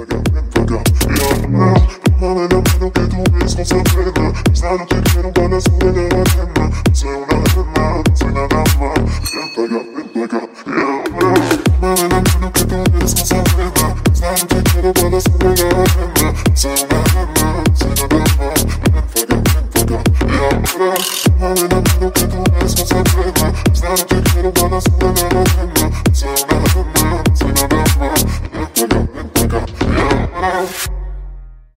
Tómame la mano que tú mismo se frena. Ya no te quiero para subir de la arena. Soy una arena, soy nada más. Ven pa' acá, tómame la mano que tú mismo se frena. Ya no te quiero para subir de la arena. Soy una arena, soy nada más. Ven pa' acá, tómame la mano que tú mismo se frena. Ya no te